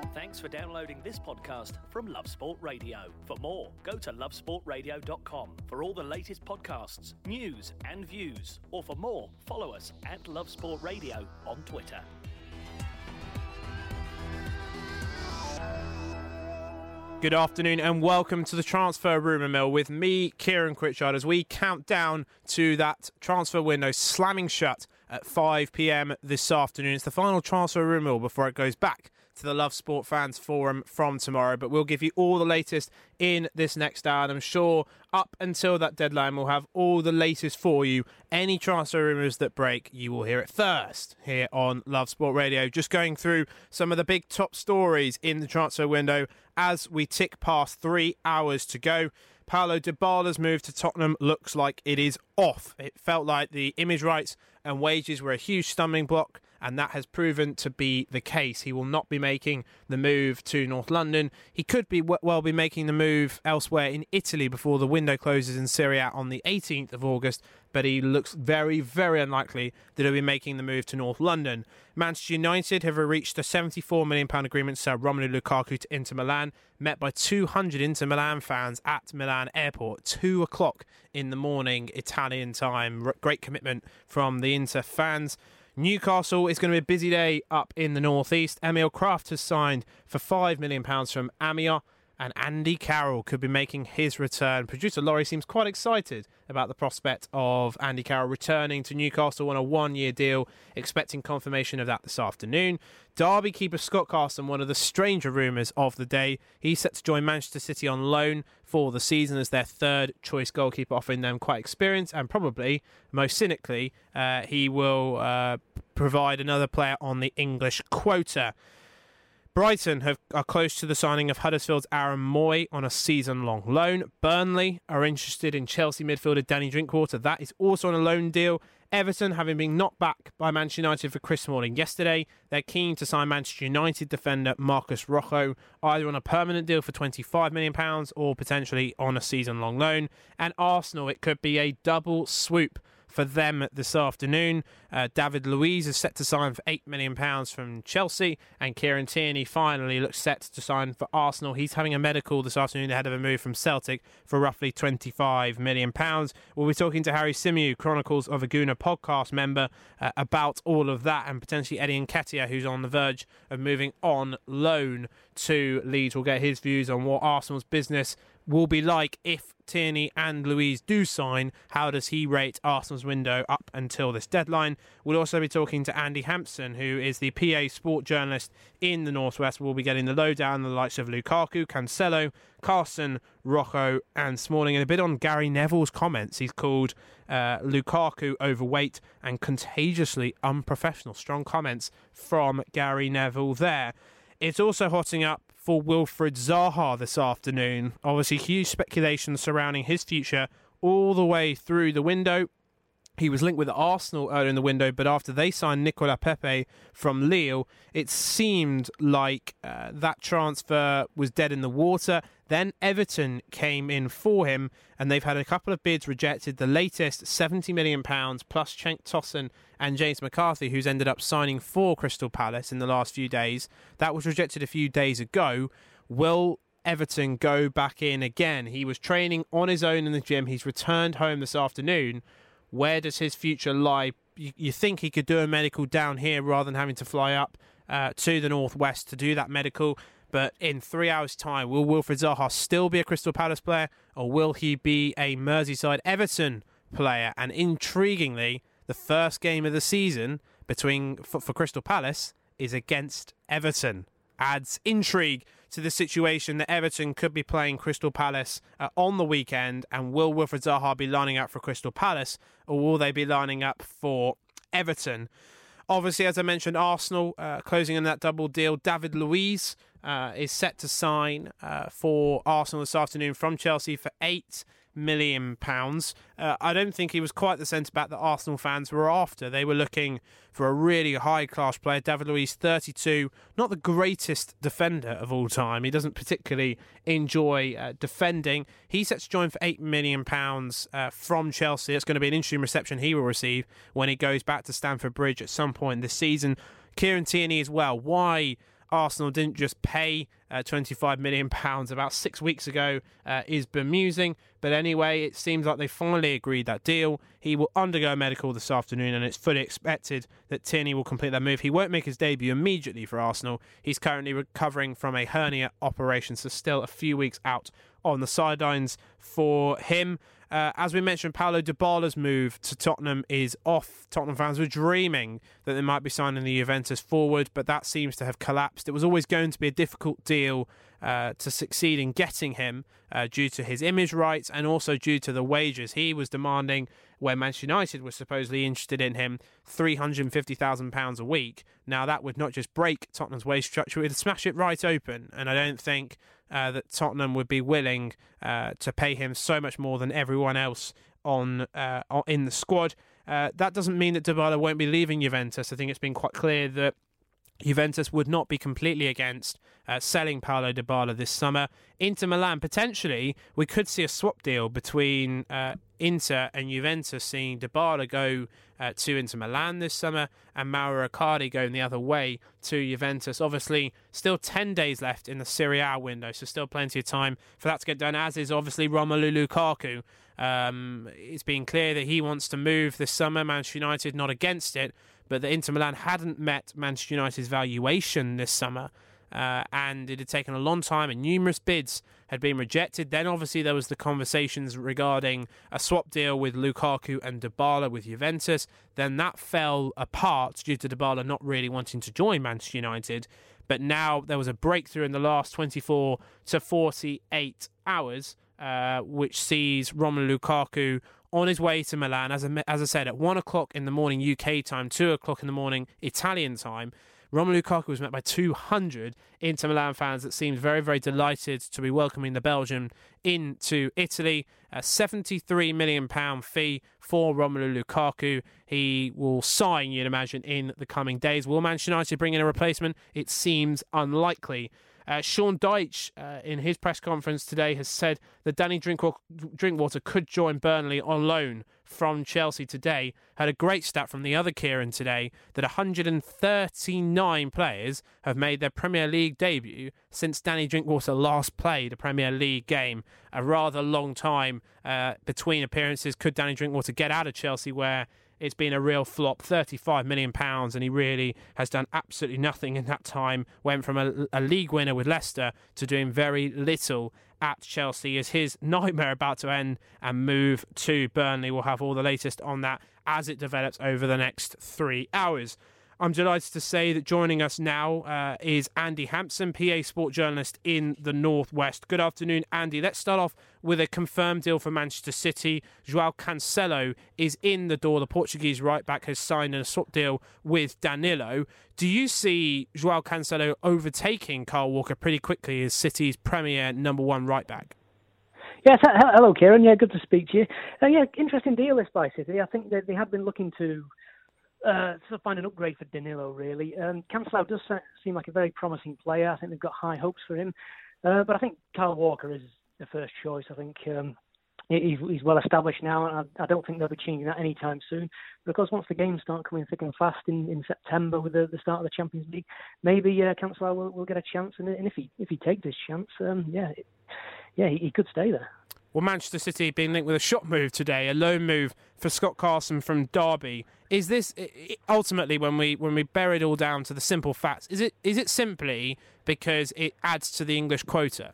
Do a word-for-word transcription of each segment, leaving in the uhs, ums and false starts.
Thanks for downloading this podcast from Love Sport Radio. For more, go to love sport radio dot com for all the latest podcasts, news and views. Or for more, follow us at Love Sport Radio on Twitter. Good afternoon and welcome to the Transfer Rumour Mill with me, Kieran Critchard, as we count down to that transfer window slamming shut at five p.m. this afternoon. It's the final Transfer Rumour Mill before it goes back to the Love Sport Fans Forum from tomorrow, but we'll give you all the latest in this next hour, and I'm sure up until that deadline we'll have all the latest for you. Any transfer rumours that break, you will hear it first here on Love Sport Radio. Just going through some of the big top stories in the transfer window as we tick past three hours to go. Paulo Dybala's move to Tottenham looks like it is off. It felt like the image rights and wages were a huge stumbling block, and that has proven to be the case. He will not be making the move to North London. He could be well be making the move elsewhere in Italy before the window closes in Serie A on the eighteenth of August, but he looks very, very unlikely that he'll be making the move to North London. Manchester United have reached a seventy-four million pounds agreement to sell Romelu Lukaku to Inter Milan, met by two hundred Inter Milan fans at Milan Airport, two o'clock in the morning Italian time. Great commitment from the Inter fans. Newcastle is going to be a busy day up in the northeast. Emil Kraft has signed for five million pounds from Amiens, and Andy Carroll could be making his return. Producer Laurie seems quite excited about the prospect of Andy Carroll returning to Newcastle on a one-year deal, expecting confirmation of that this afternoon. Derby keeper Scott Carson, one of the stranger rumours of the day. He's set to join Manchester City on loan for the season as their third-choice goalkeeper, offering them quite experience, and probably, most cynically, uh, he will uh, provide another player on the English quota. Brighton have, are close to the signing of Huddersfield's Aaron Moy on a season-long loan. Burnley are interested in Chelsea midfielder Danny Drinkwater. That is also on a loan deal. Everton, having been knocked back by Manchester United for Chris Smalling yesterday, they're keen to sign Manchester United defender Marcus Rojo, either on a permanent deal for twenty-five million pounds or potentially on a season-long loan. And Arsenal, it could be a double swoop for them this afternoon. Uh, David Luiz is set to sign for eight million pounds from Chelsea, and Kieran Tierney finally looks set to sign for Arsenal. He's having a medical this afternoon ahead of a move from Celtic for roughly twenty-five million pounds. We'll be talking to Harry Symeou, Chronicles of a Gooner podcast member, uh, about all of that, and potentially Eddie Nketiah, who's on the verge of moving on loan to Leeds. We'll get his views on what Arsenal's business will be like if Tierney and Luiz do sign. How does he rate Arsenal's window up until this deadline? We'll also be talking to Andy Hampson, who is the P A sport journalist in the Northwest. We'll be getting the lowdown on the likes of Lukaku, Cancelo, Carson, Rojo and Smalling, and a bit on Gary Neville's comments. He's called uh, Lukaku overweight and contagiously unprofessional. Strong comments from Gary Neville there. It's also hotting up for Wilfried Zaha this afternoon. Obviously, huge speculation surrounding his future all the way through the window. He was linked with Arsenal earlier in the window, but after they signed Nicolas Pepe from Lille, it seemed like uh, that transfer was dead in the water. Then Everton came in for him, and they've had a couple of bids rejected. The latest, seventy million pounds, plus Cenk Tosun and James McCarthy, who's ended up signing for Crystal Palace in the last few days. That was rejected a few days ago. Will Everton go back in again? He was training on his own in the gym. He's returned home this afternoon. Where does his future lie? You, you think he could do a medical down here rather than having to fly up uh, to the northwest to do that medical. But in three hours' time, will Wilfried Zaha still be a Crystal Palace player, or will he be a Merseyside Everton player? And intriguingly, the first game of the season between for, for Crystal Palace is against Everton. Adds intrigue to the situation that Everton could be playing Crystal Palace uh, on the weekend. And will Wilfried Zaha be lining up for Crystal Palace, or will they be lining up for Everton? Obviously, as I mentioned, Arsenal uh, closing on that double deal. David Luiz uh, is set to sign uh, for Arsenal this afternoon from Chelsea for eight million pounds. Uh, I don't think he was quite the centre-back that Arsenal fans were after. They were looking for a really high-class player. David Luiz, thirty-two, not the greatest defender of all time. He doesn't particularly enjoy uh, defending. He's set to join for eight million pounds uh, from Chelsea. It's going to be an interesting reception he will receive when he goes back to Stamford Bridge at some point this season. Kieran Tierney as well. Why Arsenal didn't just pay uh, twenty-five million pounds about six weeks ago uh, is bemusing. But anyway, it seems like they finally agreed that deal. He will undergo a medical this afternoon, and it's fully expected that Tierney will complete that move. He won't make his debut immediately for Arsenal. He's currently recovering from a hernia operation, so still a few weeks out on the sidelines for him. Uh, as we mentioned, Paulo Dybala's move to Tottenham is off. Tottenham fans were dreaming that they might be signing the Juventus forward, but that seems to have collapsed. It was always going to be a difficult deal uh, to succeed in getting him uh, due to his image rights and also due to the wages he was demanding, where Manchester United was supposedly interested in him, three hundred fifty thousand pounds a week. Now, that would not just break Tottenham's wage structure, it would smash it right open, and I don't think Uh, that Tottenham would be willing uh, to pay him so much more than everyone else on uh, in the squad. Uh, that doesn't mean that Dybala won't be leaving Juventus. I think it's been quite clear that Juventus would not be completely against uh, selling Paulo Dybala this summer. Inter Milan, potentially, we could see a swap deal between uh, Inter and Juventus, seeing Dybala go uh, to Inter Milan this summer and Mauro Icardi going the other way to Juventus. Obviously, still ten days left in the Serie A window, so still plenty of time for that to get done, as is obviously Romelu Lukaku. Um, it's been clear that he wants to move this summer. Manchester United not against it, but that Inter Milan hadn't met Manchester United's valuation this summer, uh, and it had taken a long time and numerous bids had been rejected. Then obviously there was the conversations regarding a swap deal with Lukaku and Dybala with Juventus. Then that fell apart due to Dybala not really wanting to join Manchester United. But now there was a breakthrough in the last twenty-four to forty-eight hours, uh, which sees Romelu Lukaku on his way to Milan, as I, as I said, at one o'clock in the morning U K time, two o'clock in the morning Italian time. Romelu Lukaku was met by two hundred Inter Milan fans that seemed very, very delighted to be welcoming the Belgian into Italy. A seventy-three million pounds fee for Romelu Lukaku. He will sign, you'd imagine, in the coming days. Will Manchester United bring in a replacement? It seems unlikely. Uh, Sean Dyche, uh, in his press conference today, has said that Danny Drinkwater, Drinkwater could join Burnley on loan from Chelsea today. Had a great stat from the other Kieran today that one hundred thirty-nine players have made their Premier League debut since Danny Drinkwater last played a Premier League game. A rather long time uh, between appearances. Could Danny Drinkwater get out of Chelsea, where it's been a real flop, thirty-five million pounds, and he really has done absolutely nothing in that time. Went from a, a league winner with Leicester to doing very little at Chelsea. Is his nightmare about to end and move to Burnley? We'll have all the latest on that as it develops over the next three hours. I'm delighted to say that joining us now uh, is Andy Hampson, P A Sport journalist in the Northwest. Good afternoon, Andy. Let's start off with a confirmed deal for Manchester City. João Cancelo is in the door. The Portuguese right-back has signed a swap deal with Danilo. Do you see João Cancelo overtaking Kyle Walker pretty quickly as City's premier number one right-back? Yes, hello, Kieran. Yeah, good to speak to you. Uh, yeah, interesting deal this by City. I think that they have been looking to Uh, sort of find an upgrade for Danilo, really. Um, Cancelo does seem like a very promising player. I think they've got high hopes for him. Uh, but I think Kyle Walker is the first choice. I think um, he's, he's well established now, and I, I don't think they'll be changing that anytime soon. But of course, once the games start coming thick and fast in, in September with the, the start of the Champions League, maybe uh, Cancelo will, will get a chance. And, and if he if he takes this chance, um, yeah, it, yeah, he, he could stay there. Well, Manchester City being linked with a shop move today, a loan move for Scott Carson from Derby. Is this ultimately, when we when we bury it all down to the simple facts, is it is it simply because it adds to the English quota?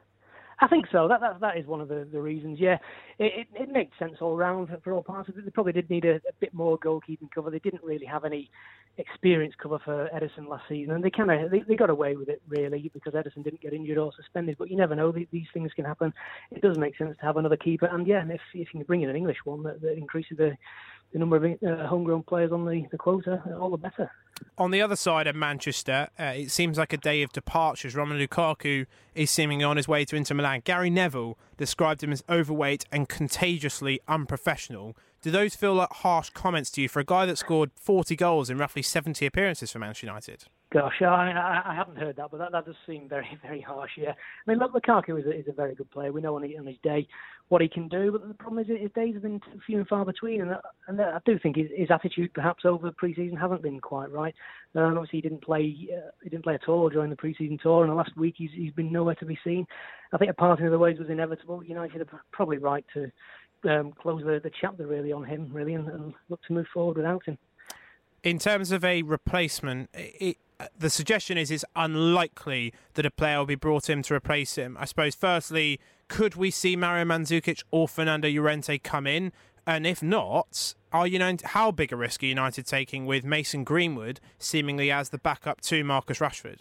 I think so. That that, that is one of the, the reasons. Yeah, it, it it makes sense all round for all parties. They probably did need a, a bit more goalkeeping cover. They didn't really have any experience cover for Ederson last season, and they kind of they, they got away with it really because Ederson didn't get injured or suspended. But you never know; these things can happen. It does make sense to have another keeper, and yeah, and if if you can bring in an English one, that, that increases the the number of uh, homegrown players on the, the quota, all the better. On the other side of Manchester, uh, it seems like a day of departures. Romelu Lukaku is seemingly on his way to Inter Milan. Gary Neville described him as overweight and contagiously unprofessional. Do those feel like harsh comments to you for a guy that scored forty goals in roughly seventy appearances for Manchester United? Gosh, I, I, I haven't heard that, but that, that does seem very, very harsh, yeah. I mean, look, Lukaku is a, is a very good player. We know on, he, on his day what he can do, but the problem is his days have been few and far between, and, that, and that I do think his, his attitude perhaps over pre-season hasn't been quite right. Um, obviously, he didn't play uh, he didn't play at all during the pre-season tour, and the last week he's, he's been nowhere to be seen. I think a parting of the ways was inevitable. United are probably right to um, close the, the chapter really on him, really, and, and look to move forward without him. In terms of a replacement, it, the suggestion is it's unlikely that a player will be brought in to replace him. I suppose, firstly, could we see Mario Mandzukic or Fernando Llorente come in? And if not, are United, how big a risk are United taking with Mason Greenwood seemingly as the backup to Marcus Rashford?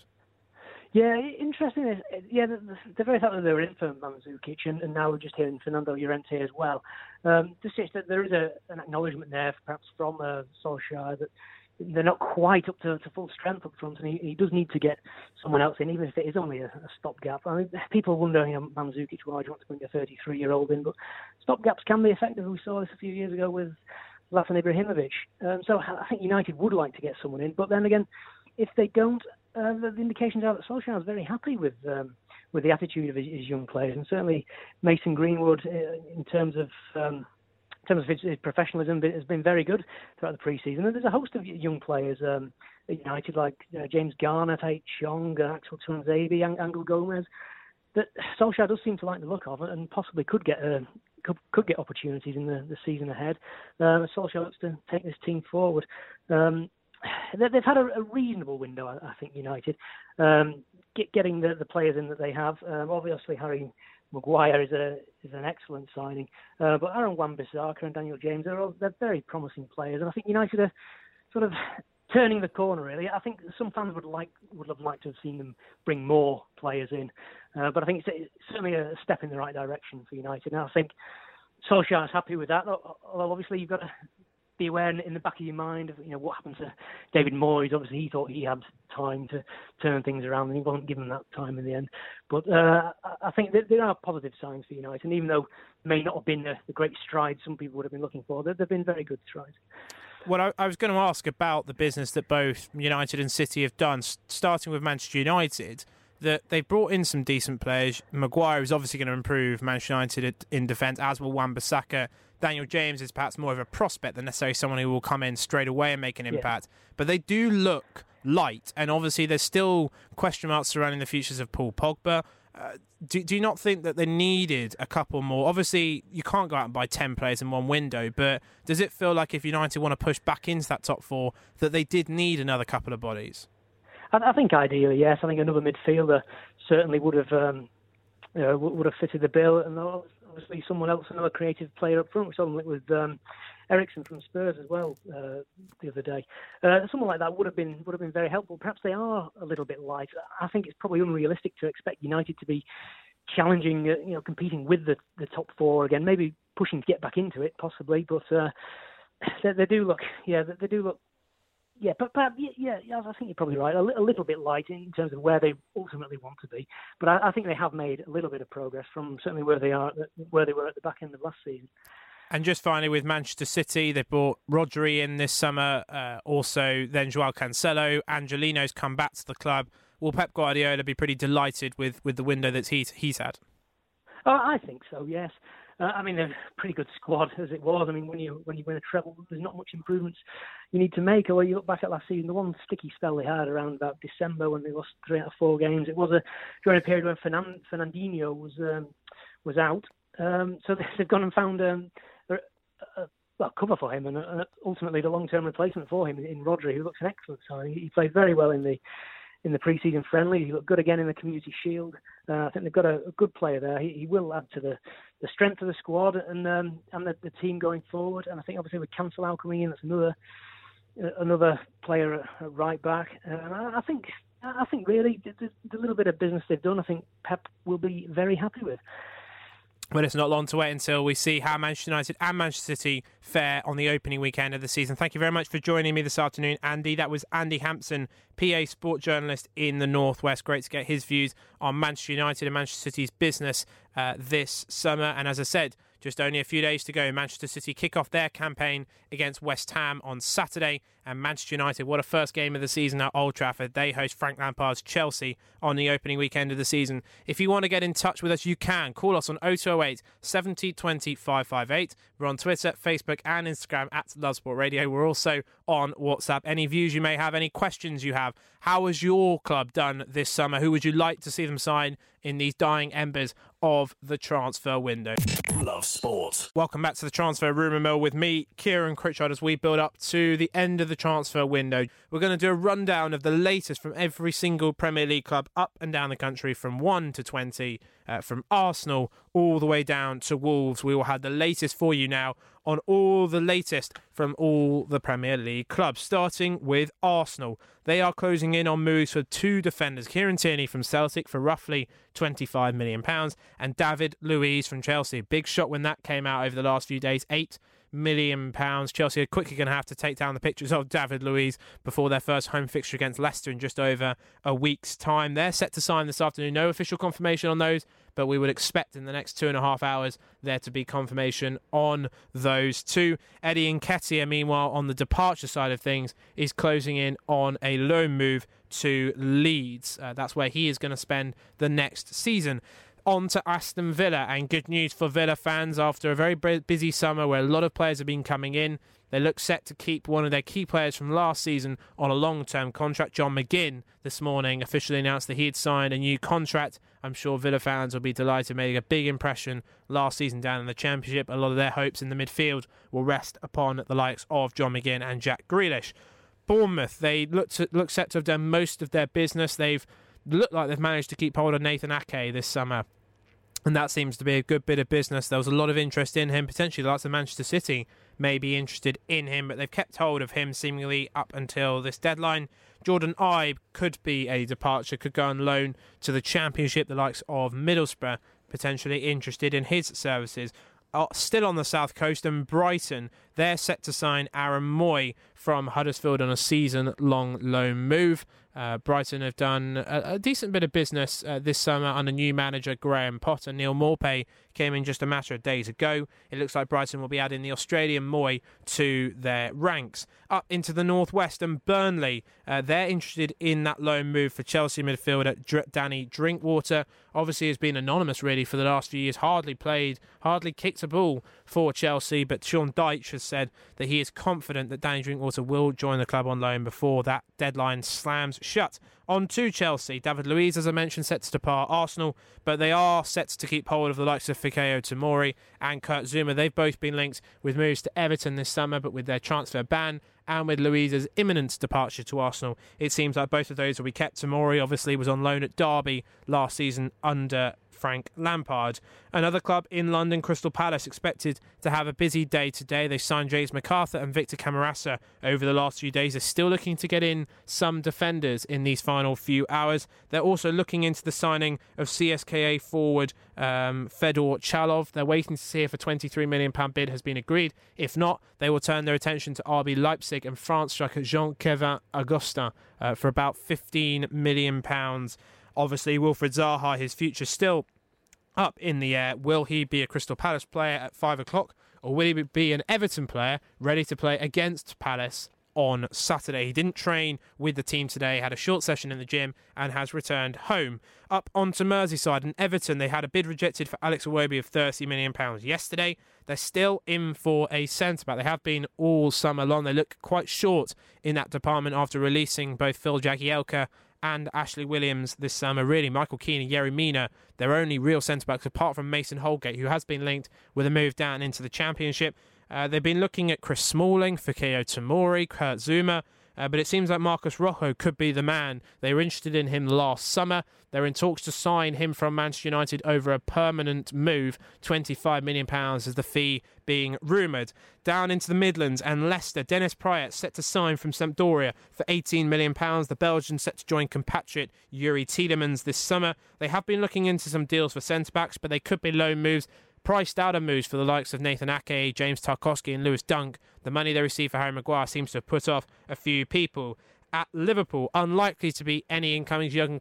Yeah, interesting. Is, yeah, the, the very fact that they were in for Mandzukic and, and now we're just hearing Fernando Llorente as well. Um, just that there is a, an acknowledgement there, perhaps from uh, Solskjaer, that they're not quite up to, to full strength up front, and he, he does need to get someone else in, even if it is only a, a stopgap. I mean, people wonder, you know, Mandzukic, why do you want to bring a thirty-three-year-old in? But stopgaps can be effective. We saw this a few years ago with Zlatan Ibrahimovic. Um, so I think United would like to get someone in, but then again, if they don't, uh, the, the indications are that Solskjaer is very happy with um, with the attitude of his, his young players, and certainly Mason Greenwood, uh, in terms of um, in terms of his, his professionalism, has been very good throughout the pre-season. And there's a host of young players um, at United, like uh, James Garner, Tate Chong, uh, Axel Tuanzebe, Ang- Angel Gomez, that Solskjaer does seem to like the look of, and possibly could get uh, could, could get opportunities in the, the season ahead. Uh, Solskjaer looks to take this team forward. Um, they've had a, a reasonable window, I, I think, United, um, get, getting the, the players in that they have. Um, obviously, Harry Maguire is a is an excellent signing, uh, but Aaron Wan-Bissaka and Daniel James are all, they're very promising players, and I think United are sort of turning the corner. Really, I think some fans would like would have liked to have seen them bring more players in, uh, but I think it's, it's certainly a step in the right direction for United. Now I think Solskjaer is happy with that. Although obviously you've got to be aware in the back of your mind of, you know, what happened to David Moyes. Obviously he thought he had time to turn things around, and he wasn't given that time in the end. But uh, I think that there are positive signs for United, and even though it may not have been the, the great strides some people would have been looking for, they've been very good strides. Well, I, I was going to ask about the business that both United and City have done, starting with Manchester United, that they've brought in some decent players. Maguire is obviously going to improve Manchester United in defence, as will Wan-Bissaka. Daniel James is perhaps more of a prospect than necessarily someone who will come in straight away and make an impact. Yeah. But they do look light, and obviously there's still question marks surrounding the futures of Paul Pogba. Uh, do, do you not think that they needed a couple more? Obviously, you can't go out and buy ten players in one window, but does it feel like if United want to push back into that top four, that they did need another couple of bodies? I, I think ideally, yes. I think another midfielder certainly would have um, you know, would have fitted the bill, and obviously someone else, another creative player up front. We saw them with um, Eriksen from Spurs as well uh, the other day. Uh, someone like that would have been would have been very helpful. Perhaps they are a little bit light. I think it's probably unrealistic to expect United to be challenging, uh, you know, competing with the, the top four again. Maybe pushing to get back into it, possibly. But uh, they, they do look, yeah, they, they do look. Yeah, but, but yeah, yeah, I think you're probably right. A, li- a little bit light in terms of where they ultimately want to be, but I, I think they have made a little bit of progress from certainly where they are, where they were at the back end of last season. And just finally, with Manchester City, they brought Rodri in this summer. Uh, also, then Joao Cancelo, Angelino's come back to the club. Will Pep Guardiola be pretty delighted with, with the window that he's he's had? Oh, I think so. Yes. Uh, I mean, they're a pretty good squad as it was. I mean, when you when you win a treble, there's not much improvements you need to make. Although you look back at last season, the one sticky spell they had around about December when they lost three out of four games, it was a during a period when Fernan, Fernandinho was um, was out. Um, so they've gone and found um, a, a, well, cover for him, and uh, ultimately the long-term replacement for him in Rodri, who looks an excellent signing. He played very well in the in the pre-season friendly. He looked good again in the Community Shield. Uh, I think they've got a, a good player there. He, he will add to the, the strength of the squad and um, and the, the team going forward. And I think obviously with Cancelo coming in, that's another uh, another player at, at right back. Uh, and I, I think I think really the, the, the little bit of business they've done, I think Pep will be very happy with. Well, it's not long to wait until we see how Manchester United and Manchester City fare on the opening weekend of the season. Thank you very much for joining me this afternoon, Andy. That was Andy Hampson, P A sport journalist in the Northwest. Great to get his views on Manchester United and Manchester City's business uh, this summer. And as I said, just only a few days to go. Manchester City kick off their campaign against West Ham on Saturday, And Manchester United, what a first game of the season at Old Trafford. They host Frank Lampard's Chelsea on the opening weekend of the season. If you want to get in touch with us, you can. Call us on oh two oh eight, seven oh two oh, five five eight. We're on Twitter, Facebook and Instagram at Love Sport Radio. We're also on WhatsApp. Any views you may have, any questions you have. How has your club done this summer? Who would you like to see them sign in these dying embers of the transfer window? Love Sport. Welcome back to the Transfer Rumour Mill with me, Kieran Critchard, as we build up to the end of the transfer window. We're going to do a rundown of the latest from every single Premier League club up and down the country, from one to twenty, uh, from Arsenal all the way down to Wolves. We will have the latest for you now on all the latest from all the Premier League clubs, starting with Arsenal. They are closing in on moves for two defenders, Kieran Tierney from Celtic for roughly twenty-five million pounds and David Luiz from Chelsea. Big shot when that came out over the last few days, eight million pounds. Chelsea are quickly going to have to take down the pictures of David Luiz before their first home fixture against Leicester in just over a week's time. They're set to sign this afternoon. No official confirmation on those, but we would expect in the next two and a half hours there to be confirmation on those two. Eddie Nketiah, meanwhile, on the departure side of things, is closing in on a loan move to Leeds. Uh, that's where he is going to spend the next season. On to Aston Villa, and good news for Villa fans after a very busy summer where a lot of players have been coming in. They look set to keep one of their key players from last season on a long-term contract. John McGinn this morning officially announced that he had signed a new contract. I'm sure Villa fans will be delighted, making a big impression last season down in the Championship. A lot of their hopes in the midfield will rest upon the likes of John McGinn and Jack Grealish. Bournemouth, they look, to, look set to have done most of their business. They've looked like they've managed to keep hold of Nathan Ake this summer, and that seems to be a good bit of business. There was a lot of interest in him. Potentially lots of Manchester City may be interested in him, but they've kept hold of him seemingly up until this deadline. Jordan Ibe could be a departure, could go on loan to the Championship. The likes of Middlesbrough potentially interested in his services. Uh, still on the south coast, and Brighton, they're set to sign Aaron Moy from Huddersfield on a season-long loan move. Uh, Brighton have done a, a decent bit of business uh, this summer under new manager Graham Potter. Neil Maupay came in just a matter of days ago. It looks like Brighton will be adding the Australian Moy to their ranks. Up into the northwest, and Burnley, uh, they're interested in that loan move for Chelsea midfielder Dr- Danny Drinkwater. Obviously has been anonymous really for the last few years, hardly played, hardly kicked a ball for Chelsea, but Sean Dyche has said that he is confident that Danny Drinkwater will join the club on loan before that deadline slams shut. On to Chelsea. David Luiz, as I mentioned, set to depart Arsenal, but they are set to keep hold of the likes of Fikayo Tomori and Kurt Zouma. They've both been linked with moves to Everton this summer, but with their transfer ban and with Luiz's imminent departure to Arsenal, it seems like both of those will be kept. Tomori obviously was on loan at Derby last season under Frank Lampard. Another club in London, Crystal Palace, expected to have a busy day today. They signed James McArthur and Victor Camarasa over the last few days. They're still looking to get in some defenders in these final few hours. They're also looking into the signing of C S K A forward um, Fedor Chalov. They're waiting to see if a twenty-three million pounds bid has been agreed. If not, they will turn their attention to R B Leipzig and France striker Jean-Kevin Augustin uh, for about fifteen million pounds. Obviously, Wilfried Zaha, his future still up in the air. Will he be a Crystal Palace player at five o'clock, or will he be an Everton player ready to play against Palace on Saturday? He didn't train with the team today, had a short session in the gym and has returned home. Up onto Merseyside and Everton, they had a bid rejected for Alex Iwobi of thirty million pounds yesterday. They're still in for a centre-back. They have been all summer long. They look quite short in that department after releasing both Phil Jagielka and Ashley Williams this summer. Really, Michael Keane and Yerry Mina, their only real centre-backs, apart from Mason Holgate, who has been linked with a move down into the Championship. Uh, they've been looking at Chris Smalling, Fikayo Tomori, Kurt Zouma, uh, but it seems like Marcus Rojo could be the man. They were interested in him last summer. They're in talks to sign him from Manchester United over a permanent move. twenty-five million pounds is the fee being rumoured. Down into the Midlands and Leicester, Dennis Praet set to sign from Sampdoria for eighteen million pounds. The Belgian set to join compatriot Yuri Tielemans this summer. They have been looking into some deals for centre-backs, but they could be loan moves. Priced out of moves for the likes of Nathan Ake, James Tarkowski and Lewis Dunk. The money they received for Harry Maguire seems to have put off a few people. At Liverpool, unlikely to be any incomings. Jurgen Klopp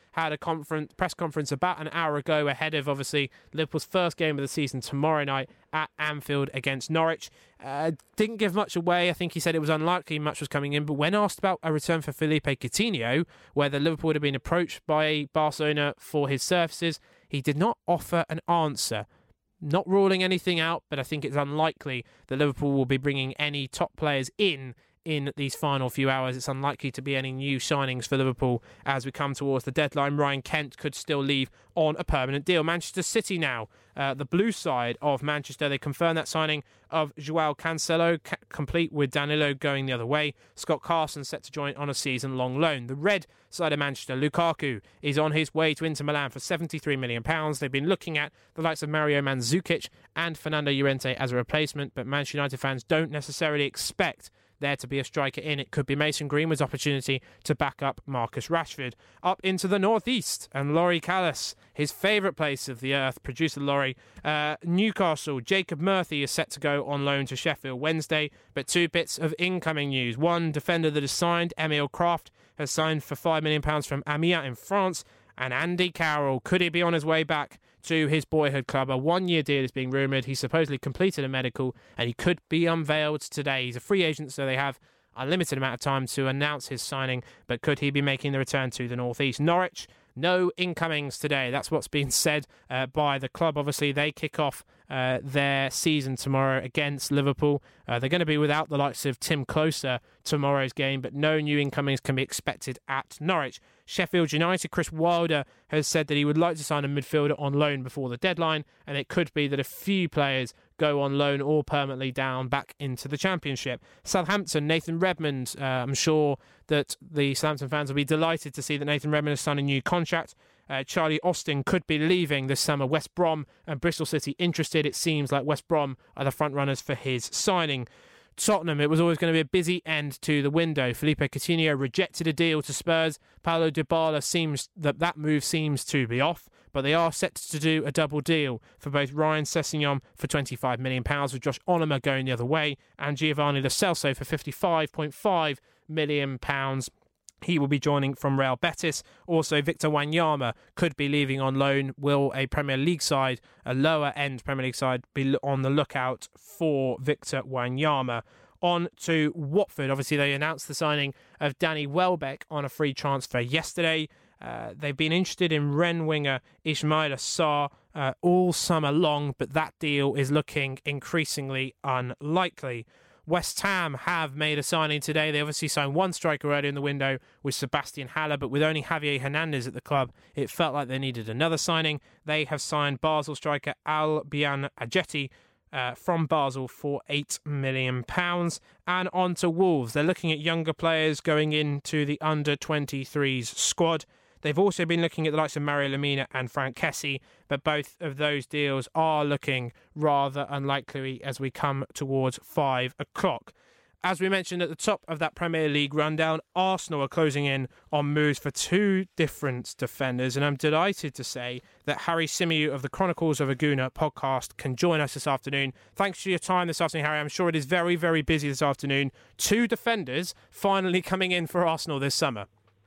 had a conference, press conference about an hour ago ahead of, obviously, Liverpool's first game of the season tomorrow night at Anfield against Norwich. Uh, didn't give much away. I think he said it was unlikely much was coming in, but when asked about a return for Felipe Coutinho, whether Liverpool had been approached by Barcelona for his services, he did not offer an answer. Not ruling anything out, but I think it's unlikely that Liverpool will be bringing any top players in in these final few hours. It's unlikely to be any new signings for Liverpool as we come towards the deadline. Ryan Kent could still leave on a permanent deal. Manchester City now, uh, the blue side of Manchester, they confirmed that signing of Joao Cancelo, ca- complete with Danilo going the other way. Scott Carson set to join on a season-long loan. The red side of Manchester, Lukaku, is on his way to Inter Milan for seventy-three million pounds. They've been looking at the likes of Mario Mandzukic and Fernando Llorente as a replacement, but Manchester United fans don't necessarily expect there to be a striker in. It could be Mason Greenwood's opportunity to back up Marcus Rashford. Up into the northeast, and Laurie Callis, his favourite place of the earth, producer Laurie. Uh, Newcastle, Jacob Murphy is set to go on loan to Sheffield Wednesday, but two bits of incoming news. One defender that is signed, Emil Kraft, has signed for five million pounds from Amiens in France, and Andy Carroll, could he be on his way back to his boyhood club? A one-year deal is being rumoured. He supposedly completed a medical and he could be unveiled today. He's a free agent, so they have a limited amount of time to announce his signing, but could he be making the return to the North East? Norwich, no incomings today. That's what's been said uh, by the club. Obviously, they kick off uh, their season tomorrow against Liverpool. Uh, they're going to be without the likes of Tim Closer tomorrow's game, but no new incomings can be expected at Norwich. Sheffield United, Chris Wilder has said that he would like to sign a midfielder on loan before the deadline, and it could be that a few players go on loan or permanently down back into the Championship. Southampton, Nathan Redmond, uh, I'm sure that the Southampton fans will be delighted to see that Nathan Redmond has signed a new contract. Uh, Charlie Austin could be leaving this summer. West Brom and Bristol City interested. It seems like West Brom are the front runners for his signing. Tottenham, it was always going to be a busy end to the window. Felipe Coutinho rejected a deal to Spurs. Paulo Dybala seems that that move seems to be off, but they are set to do a double deal for both Ryan Sessegnon for twenty-five million pounds, with Josh Onomah going the other way, and Giovanni Lo Celso for fifty-five point five million pounds. He will be joining from Real Betis. Also, Victor Wanyama could be leaving on loan. Will a Premier League side, a lower-end Premier League side, be on the lookout for Victor Wanyama? On to Watford. Obviously, they announced the signing of Danny Welbeck on a free transfer yesterday. Uh, they've been interested in Rennes winger Ismaila Sarr uh, all summer long, but that deal is looking increasingly unlikely. West Ham have made a signing today. They obviously signed one striker earlier in the window with Sebastian Haller, but with only Javier Hernandez at the club, it felt like they needed another signing. They have signed Basel striker Albian Ajeti uh, from Basel for eight million pounds. And on to Wolves. They're looking at younger players going into the under twenty-threes squad. They've also been looking at the likes of Mario Lemina and Frank Kessie, but both of those deals are looking rather unlikely as we come towards five o'clock. As we mentioned at the top of that Premier League rundown, Arsenal are closing in on moves for two different defenders, and I'm delighted to say that Harry Symeou of the Chronicles of a Gooner podcast can join us this afternoon. Thanks for your time this afternoon, Harry. I'm sure it is very, very busy this afternoon. Two defenders finally coming in for Arsenal this summer.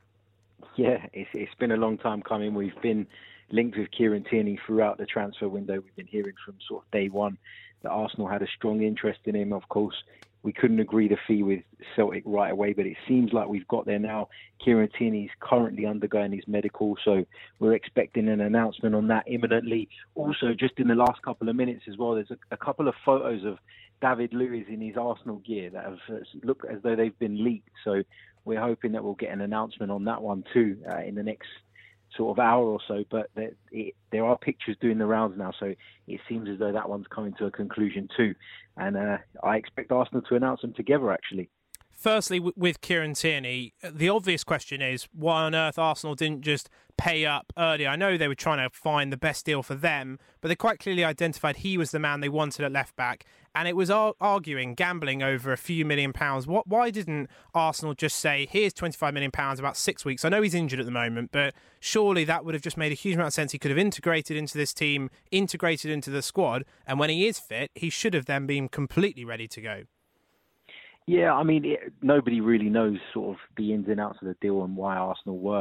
Yeah, it's, it's been a long time coming. We've been linked with Kieran Tierney throughout the transfer window. We've been hearing from sort of day one that Arsenal had a strong interest in him. Of course, we couldn't agree the fee with Celtic right away, but it seems like we've got there now. Kieran Tierney's currently undergoing his medical, so we're expecting an announcement on that imminently. Also, just in the last couple of minutes as well, there's a, a couple of photos of David Luiz in his Arsenal gear that have uh, looked as though they've been leaked. So we're hoping that we'll get an announcement on that one too uh, in the next sort of hour or so. But there, it, there are pictures doing the rounds now, so it seems as though that one's coming to a conclusion too. And uh, I expect Arsenal to announce them together, actually. Firstly, w- with Kieran Tierney, the obvious question is why on earth Arsenal didn't just pay up earlier. I know they were trying to find the best deal for them, but they quite clearly identified he was the man they wanted at left back, and it was ar- arguing, gambling over a few million pounds. What? Why didn't Arsenal just say, here's twenty-five million pounds, about six weeks? I know he's injured at the moment, but surely that would have just made a huge amount of sense. He could have integrated into this team, integrated into the squad, and when he is fit, he should have then been completely ready to go. Yeah, I mean, it, nobody really knows sort of the ins and outs of the deal and why Arsenal were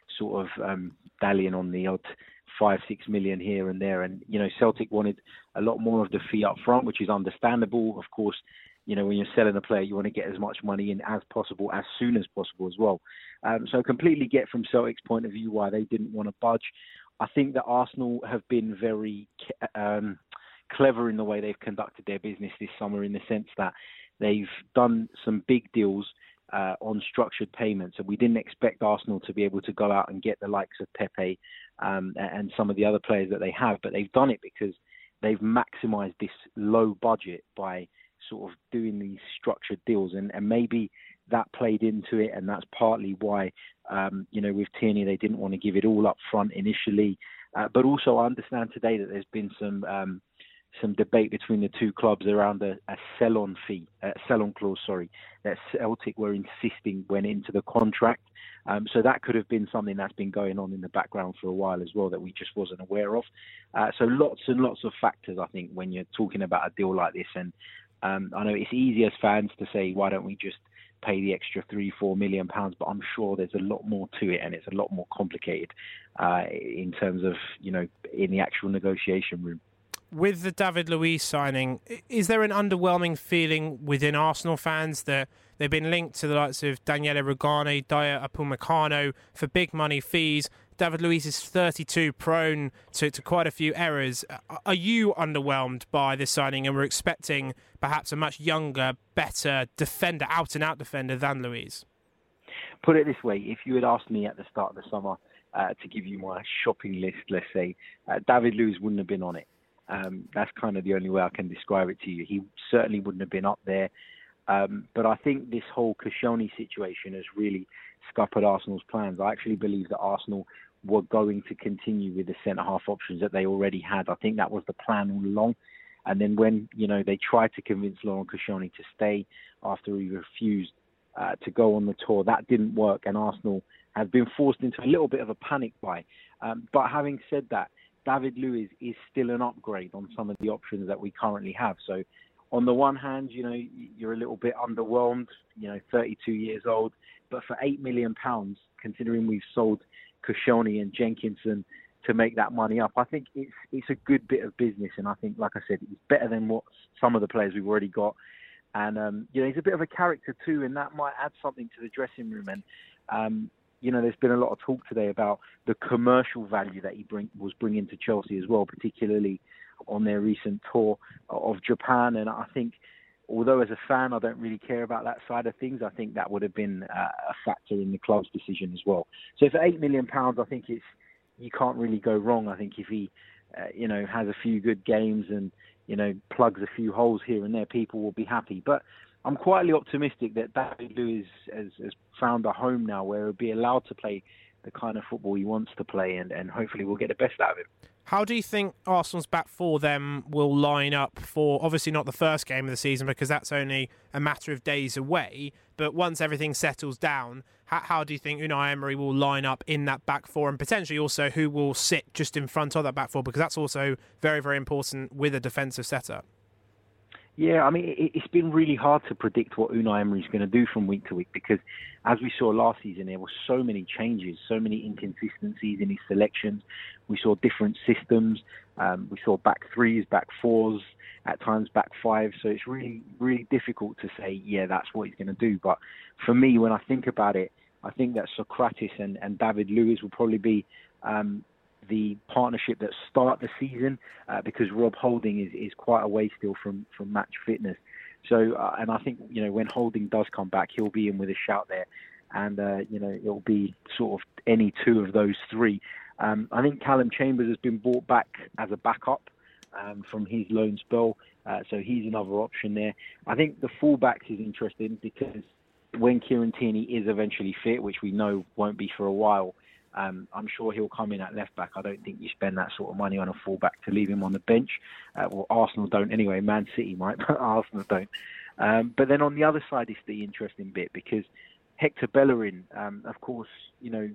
sort of um, dallying on the odd five, six million here and there. And, you know, Celtic wanted a lot more of the fee up front, which is understandable. Of course, you know, when you're selling a player, you want to get as much money in as possible, as soon as possible as well. Um, so completely get from Celtic's point of view why they didn't want to budge. I think that Arsenal have been very um, clever in the way they've conducted their business this summer, in the sense that they've done some big deals uh, on structured payments. And we didn't expect Arsenal to be able to go out and get the likes of Pepe um, and some of the other players that they have. But they've done it because they've maximised this low budget by sort of doing these structured deals. And, and maybe that played into it, and that's partly why, um, you know, with Tierney, they didn't want to give it all up front initially. Uh, but also I understand today that there's been some um, some debate between the two clubs around a, a sell-on fee, a sell-on clause, sorry, that Celtic were insisting went into the contract. Um, so that could have been something that's been going on in the background for a while as well that we just wasn't aware of. Uh, so lots and lots of factors, I think, when you're talking about a deal like this. And um, I know it's easy as fans to say, why don't we just pay the extra three, four million pounds? But I'm sure there's a lot more to it, and it's a lot more complicated uh, in terms of, you know, in the actual negotiation room. With the David Luiz signing, is there an underwhelming feeling within Arsenal fans that they've been linked to the likes of Daniele Rugani, Daya Upamecano for big money fees? David Luiz is thirty-two, prone to, to quite a few errors. Are you underwhelmed by this signing, and we're expecting perhaps a much younger, better defender, out-and-out defender than Luiz? Put it this way, if you had asked me at the start of the summer uh, to give you my shopping list, let's say, uh, David Luiz wouldn't have been on it. Um, that's kind of the only way I can describe it to you. He certainly wouldn't have been up there. Um, but I think this whole Koscielny situation has really scuppered Arsenal's plans. I actually believe that Arsenal were going to continue with the centre-half options that they already had. I think that was the plan all along. And then when, you know, they tried to convince Laurent Koscielny to stay after he refused uh, to go on the tour, that didn't work. And Arsenal have been forced into a little bit of a panic buy. Um, but having said that, David Luiz is still an upgrade on some of the options that we currently have. So on the one hand, you know, you're a little bit underwhelmed, you know, thirty-two years old, but for eight million pounds, considering we've sold Koscielny and Jenkinson to make that money up, I think it's it's a good bit of business. And I think, like I said, it's better than what some of the players we've already got. And, um, you know, he's a bit of a character too, and that might add something to the dressing room. And, um, you know, there's been a lot of talk today about the commercial value that he bring, was bringing to Chelsea as well, particularly on their recent tour of Japan. And I think, although as a fan I don't really care about that side of things, I think that would have been uh, a factor in the club's decision as well. So for eight million pounds, I think it's you can't really go wrong. I think if he, uh, you know, has a few good games and, you know, plugs a few holes here and there, people will be happy. But I'm quietly optimistic that David Luiz has, has found a home now where he'll be allowed to play the kind of football he wants to play, and, and hopefully we'll get the best out of him. How do you think Arsenal's back four then will line up for, obviously not the first game of the season because that's only a matter of days away, but once everything settles down, how, how do you think Unai Emery will line up in that back four, and potentially also who will sit just in front of that back four, because that's also very, very important with a defensive setup? Yeah, I mean, it's been really hard to predict what Unai Emery is going to do from week to week because, as we saw last season, there were so many changes, so many inconsistencies in his selections. We saw different systems. Um, we saw back threes, back fours, at times back fives. So it's really, really difficult to say, yeah, that's what he's going to do. But for me, when I think about it, I think that Sokratis and, and David Luiz will probably be um, the partnership that start the season uh, because Rob Holding is, is quite a way still from, from match fitness. So, uh, and I think, you know, when Holding does come back, he'll be in with a shout there. And, uh, you know, it'll be sort of any two of those three. Um, I think Callum Chambers has been brought back as a backup um, from his loan spell. Uh, so he's another option there. I think the fullbacks is interesting because when Kieran Tierney is eventually fit, which we know won't be for a while, Um, I'm sure he'll come in at left back. I don't think you spend that sort of money on a fullback to leave him on the bench. Uh, well, Arsenal don't anyway. Man City might, but Arsenal don't. Um, but then on the other side is the interesting bit because Hector Bellerin, um, of course, you know,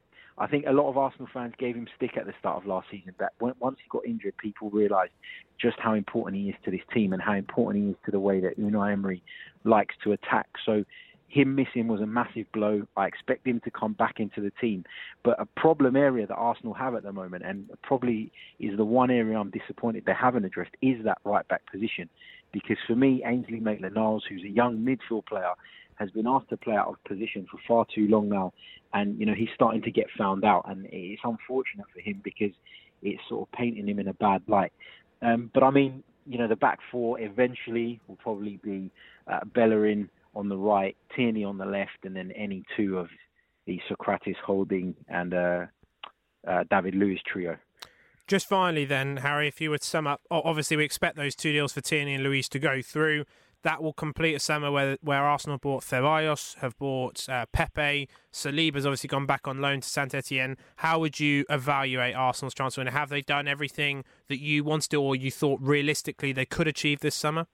I think a lot of Arsenal fans gave him stick at the start of last season. But when, once he got injured, people realised just how important he is to this team and how important he is to the way that Unai Emery likes to attack. So him missing was a massive blow. I expect him to come back into the team. But a problem area that Arsenal have at the moment, and probably is the one area I'm disappointed they haven't addressed, is that right-back position. Because for me, Ainsley Maitland-Niles, who's a young midfield player, has been asked to play out of position for far too long now. And, you know, he's starting to get found out. And it's unfortunate for him because it's sort of painting him in a bad light. Um, but, I mean, you know, the back four eventually will probably be uh, Bellerin on the right, Tierney on the left, and then any two of the Socrates, Holding, and uh, uh, David Luiz trio. Just finally then, Harry, if you would sum up, obviously we expect those two deals for Tierney and Luiz to go through. That will complete a summer where where Arsenal bought Ceballos, have bought uh, Pepe, Saliba's obviously gone back on loan to Saint-Etienne. How would you evaluate Arsenal's transfer? And have they done everything that you wanted to, or you thought realistically they could achieve this summer?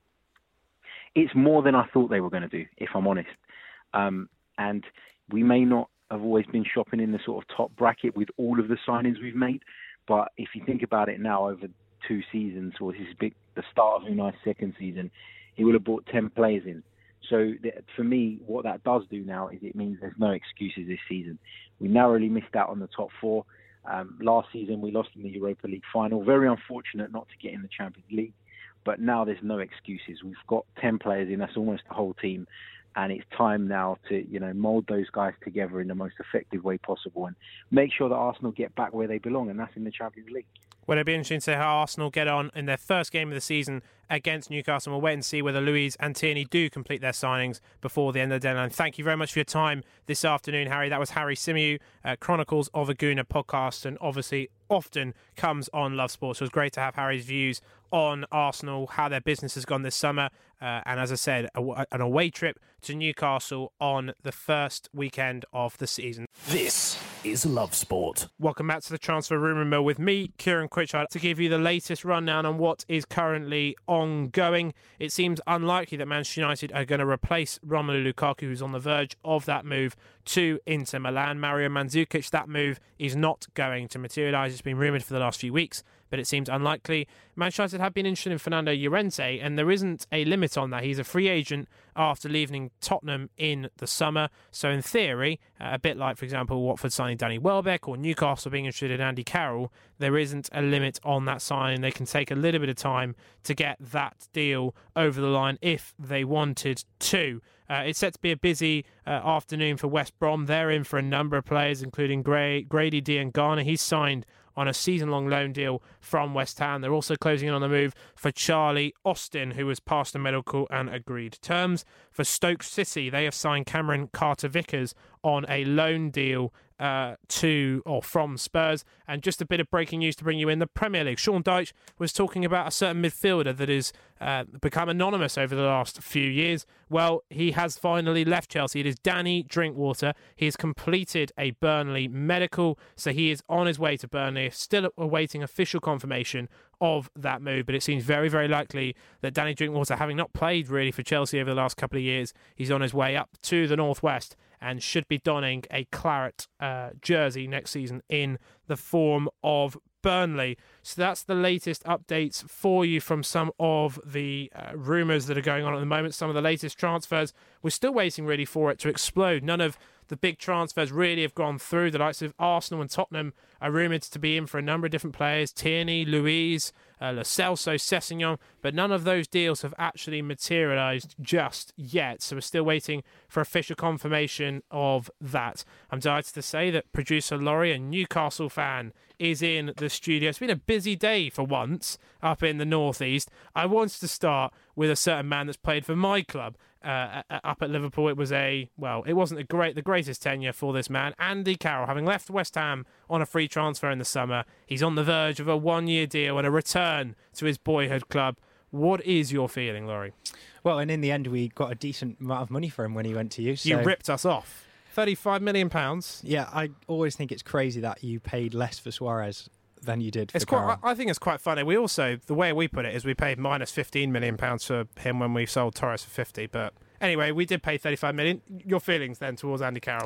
It's more than I thought they were going to do, if I'm honest. Um, and we may not have always been shopping in the sort of top bracket with all of the signings we've made. But if you think about it now, over two seasons, or this is big, the start of Unai's second season, he will have brought ten players in. So th- for me, what that does do now is it means there's no excuses this season. We narrowly missed out on the top four. Um, last season, we lost in the Europa League final. Very unfortunate not to get in the Champions League. But now there's no excuses. We've got ten players in. That's almost the whole team. And it's time now to, you know, mould those guys together in the most effective way possible and make sure that Arsenal get back where they belong, and that's in the Champions League. Well, it'll be interesting to see how Arsenal get on in their first game of the season against Newcastle. We'll wait and see whether Luiz and Tierney do complete their signings before the end of the deadline. Thank you very much for your time this afternoon, Harry. That was Harry Symeou, uh, Chronicles of a Gooner podcast, and obviously often comes on Love Sports. So it was great to have Harry's views on Arsenal, how their business has gone this summer, uh, and as I said, a, an away trip to Newcastle on the first weekend of the season. This is Love Sport. Welcome back to the Transfer Rumour Mill with me, Kieran Quitchard, to give you the latest rundown on what is currently ongoing. It seems unlikely that Manchester United are going to replace Romelu Lukaku, who's on the verge of that move to Inter Milan. Mario Mandzukic, that move is not going to materialise. It's been rumoured for the last few weeks, but it seems unlikely. Manchester United have been interested in Fernando Llorente, and there isn't a limit on that. He's a free agent after leaving Tottenham in the summer. So in theory, uh, a bit like, for example, Watford signing Danny Welbeck or Newcastle being interested in Andy Carroll, there isn't a limit on that signing. They can take a little bit of time to get that deal over the line if they wanted to. Uh, it's set to be a busy uh, afternoon for West Brom. They're in for a number of players, including Gray, Grady Diangana. He's signed on a season-long loan deal from West Ham. They're also closing in on the move for Charlie Austin, who has passed the medical and agreed terms. For Stoke City, they have signed Cameron Carter-Vickers on a loan deal uh, to or from Spurs. And just a bit of breaking news to bring you in the Premier League. Sean Dyche was talking about a certain midfielder that has uh, become anonymous over the last few years. Well, he has finally left Chelsea. It is Danny Drinkwater. He has completed a Burnley medical, so he is on his way to Burnley, still awaiting official confirmation of that move, but it seems very, very likely that Danny Drinkwater, having not played really for Chelsea over the last couple of years, he's on his way up to the Northwest and should be donning a claret uh, jersey next season in the form of Burnley. So that's the latest updates for you from some of the uh, rumours that are going on at the moment, some of the latest transfers. We're still waiting really for it to explode. None of the big transfers really have gone through. The likes of Arsenal and Tottenham are rumoured to be in for a number of different players. Tierney, Luiz, uh, Lo Celso, Sessegnon, but none of those deals have actually materialised just yet. So we're still waiting for official confirmation of that. I'm delighted to say that producer Laurie, a Newcastle fan, is in the studio. It's been a busy day for once up in the northeast. I wanted to start with a certain man that's played for my club. Uh, up at Liverpool, it was a well, it wasn't a great, the greatest tenure for this man, Andy Carroll, having left West Ham on a free transfer in the summer. He's on the verge of a one-year deal and a return to his boyhood club. What is your feeling, Laurie? Well, and in the end, we got a decent amount of money for him when he went to you. So. You ripped us off. thirty-five million pounds. Yeah, I always think it's crazy that you paid less for Suarez than you did for it's quite. Carroll. I think it's quite funny. We also, the way we put it is we paid minus fifteen million pounds for him when we sold Torres for fifty. But anyway, we did pay thirty-five million. Your feelings then towards Andy Carroll?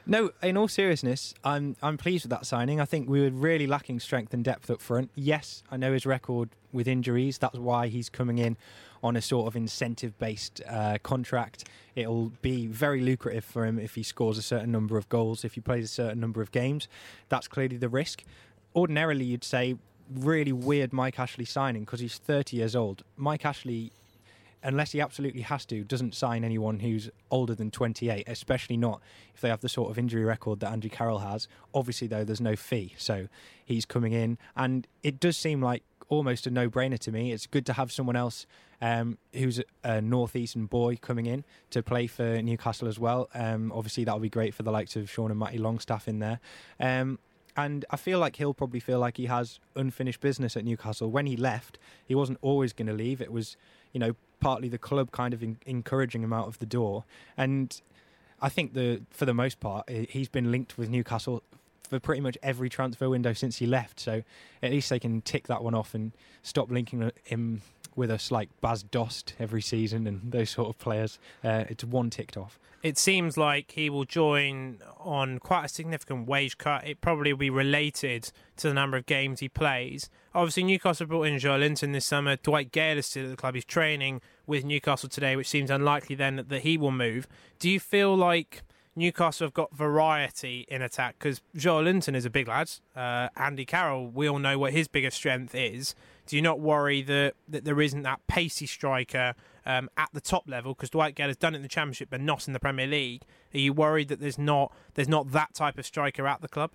No, in all seriousness, I'm I'm pleased with that signing. I think we were really lacking strength and depth up front. Yes, I know his record with injuries. That's why he's coming in on a sort of incentive-based uh, contract. It'll be very lucrative for him if he scores a certain number of goals, if he plays a certain number of games. That's clearly the risk. Ordinarily, you'd say, really weird Mike Ashley signing because he's thirty years old. Mike Ashley, unless he absolutely has to, doesn't sign anyone who's older than twenty-eight, especially not if they have the sort of injury record that Andy Carroll has. Obviously, though, there's no fee, so he's coming in. And it does seem like almost a no-brainer to me. It's good to have someone else um, who's a northeastern boy coming in to play for Newcastle as well. Um, obviously, that'll be great for the likes of Sean and Matty Longstaff in there. Um, and I feel like he'll probably feel like he has unfinished business at Newcastle. When he left, he wasn't always going to leave. It was, you know, partly the club kind of in- encouraging him out of the door. And I think the for the most part, he's been linked with Newcastle for pretty much every transfer window since he left. So at least they can tick that one off and stop linking him with us like Bas Dost every season and those sort of players. Uh, it's one ticked off. It seems like he will join on quite a significant wage cut. It probably will be related to the number of games he plays. Obviously, Newcastle brought in Joelinton this summer. Dwight Gale is still at the club. He's training with Newcastle today, which seems unlikely then that he will move. Do you feel like Newcastle have got variety in attack? Because Joelinton is a big lad. Uh, Andy Carroll, we all know what his biggest strength is. Do you not worry that, that there isn't that pacey striker um, at the top level? Because Dwight Gale has done it in the Championship, but not in the Premier League. Are you worried that there's not there's not that type of striker at the club?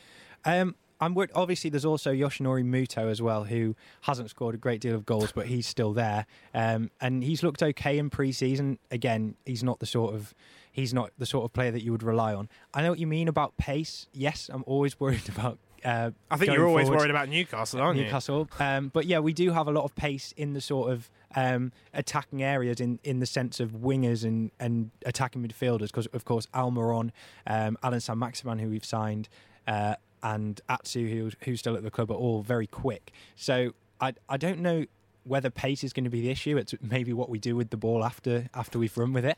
Um, I'm worried. Obviously, there's also Yoshinori Muto as well, who hasn't scored a great deal of goals, but he's still there, um, and he's looked okay in pre-season. Again, he's not the sort of he's not the sort of player that you would rely on. I know what you mean about pace. Yes, I'm always worried about. Uh, I think you're always forward. worried about Newcastle, aren't Newcastle. you? Newcastle. Um, but yeah, we do have a lot of pace in the sort of um, attacking areas in, in the sense of wingers and, and attacking midfielders. Because, of course, Almiron, um, Alan Saint-Maximin, who we've signed, uh, and Atsu, who, who's still at the club, are all very quick. So I, I don't know whether pace is going to be the issue. It's maybe what we do with the ball after after we've run with it.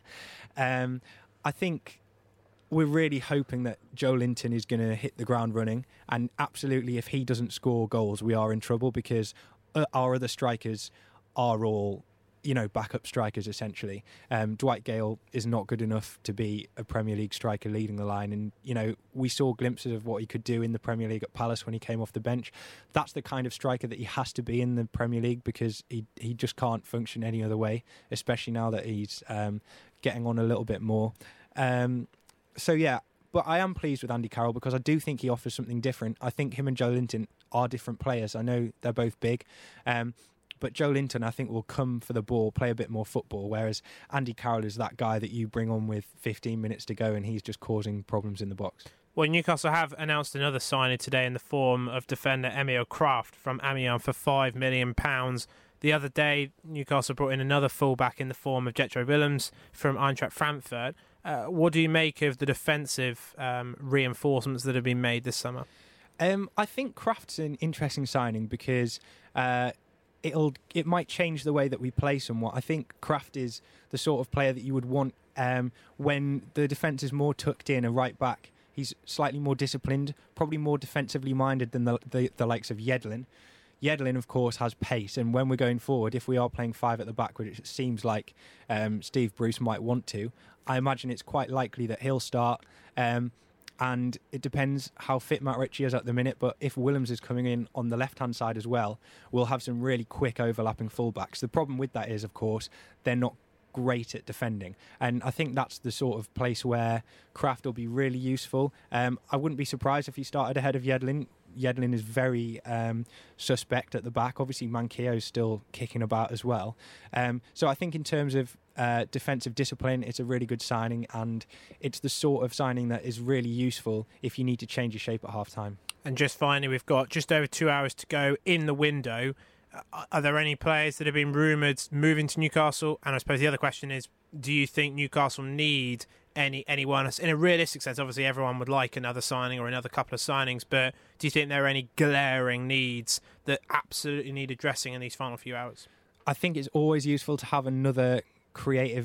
Um, I think we're really hoping that Joelinton is going to hit the ground running, and absolutely if he doesn't score goals, we are in trouble because our other strikers are all, you know, backup strikers essentially. Um, Dwight Gale is not good enough to be a Premier League striker leading the line, and you know we saw glimpses of what he could do in the Premier League at Palace when he came off the bench. That's the kind of striker that he has to be in the Premier League because he he just can't function any other way, especially now that he's um, getting on a little bit more. Um, So, yeah, but I am pleased with Andy Carroll because I do think he offers something different. I think him and Joelinton are different players. I know they're both big, um, but Joelinton, I think, will come for the ball, play a bit more football, whereas Andy Carroll is that guy that you bring on with fifteen minutes to go and he's just causing problems in the box. Well, Newcastle have announced another signing today in the form of defender Emil Kraft from Amiens for five million pounds. The other day, Newcastle brought in another fullback in the form of Jetro Willems from Eintracht Frankfurt. Uh, what do you make of the defensive um, reinforcements that have been made this summer? Um, I think Kraft's an interesting signing because uh, it'll it might change the way that we play somewhat. I think Kraft is the sort of player that you would want um, when the defence is more tucked in, a right back. He's slightly more disciplined, probably more defensively minded than the, the, the likes of Yedlin. Yedlin, of course, has pace, and when we're going forward, if we are playing five at the back, which it seems like um, Steve Bruce might want to, I imagine it's quite likely that he'll start, um, and it depends how fit Matt Ritchie is at the minute, but if Willems is coming in on the left-hand side as well, we'll have some really quick overlapping fullbacks. The problem with that is, of course, they're not great at defending, and I think that's the sort of place where Kraft will be really useful. Um, I wouldn't be surprised if he started ahead of Yedlin. Yedlin is very um, suspect at the back. Obviously, Manquillo is still kicking about as well. Um, so I think in terms of uh, defensive discipline, it's a really good signing, and it's the sort of signing that is really useful if you need to change your shape at half-time. And just finally, we've got just over two hours to go in the window. Uh, are there any players that have been rumoured moving to Newcastle? And I suppose the other question is, do you think Newcastle need any anyone in a realistic sense? Obviously everyone would like another signing or another couple of signings, but do you think there are any glaring needs that absolutely need addressing in these final few hours? I think it's always useful to have another creative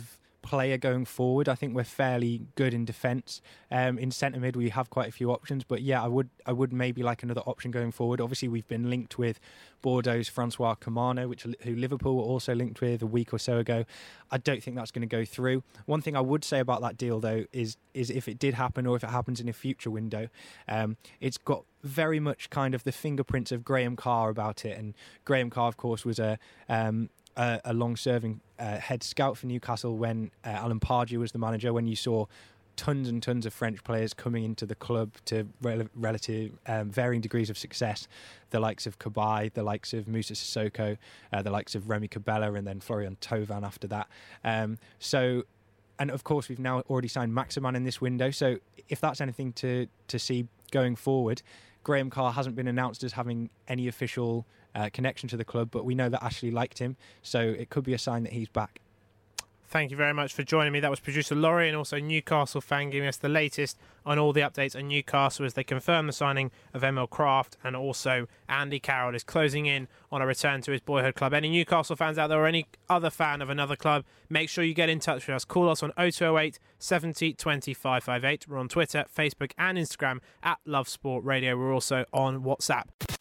player going forward. I think we're fairly good in defence. Um, in centre mid, we have quite a few options, but yeah, I would I would maybe like another option going forward. Obviously, we've been linked with Bordeaux's Francois Camano, which who Liverpool were also linked with a week or so ago. I don't think that's going to go through. One thing I would say about that deal, though, is is if it did happen or if it happens in a future window, um, it's got very much kind of the fingerprints of Graham Carr about it. And Graham Carr, of course, was a um, a, a long-serving uh, head scout for Newcastle when uh, Alan Pardew was the manager, when you saw tons and tons of French players coming into the club to rel- relative um, varying degrees of success. The likes of Cabaye, the likes of Moussa Sissoko, uh, the likes of Remy Cabella, and then Florian Thauvin after that. Um, so, and of course, we've now already signed Maximan in this window. So, if that's anything to to see going forward, Graham Carr hasn't been announced as having any official uh, connection to the club, but we know that Ashley liked him, so it could be a sign that he's back. Thank you very much for joining me. That was producer Laurie and also Newcastle fan giving us the latest on all the updates on Newcastle as they confirm the signing of Emil Kraft, and also Andy Carroll is closing in on a return to his boyhood club. Any Newcastle fans out there or any other fan of another club, make sure you get in touch with us. Call us on oh two oh eight, seventy, twenty, five five eight. We're on Twitter, Facebook and Instagram at Love Sport Radio. We're also on WhatsApp.